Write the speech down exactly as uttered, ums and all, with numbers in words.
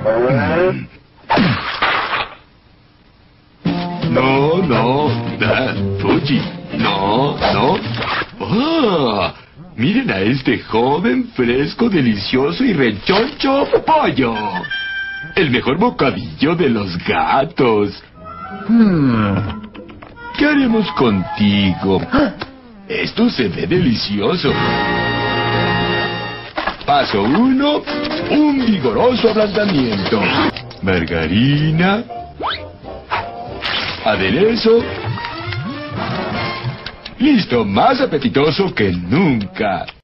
Mm. No, no, ah, Fuji, no, no. ¡Ah! Miren a este joven, fresco, delicioso y rechoncho pollo. El mejor bocadillo de los gatos. Hmm. ¿Qué haremos contigo? Esto se ve delicioso. Paso uno, un vigoroso ablandamiento. Margarina. Aderezo. Listo, más apetitoso que nunca.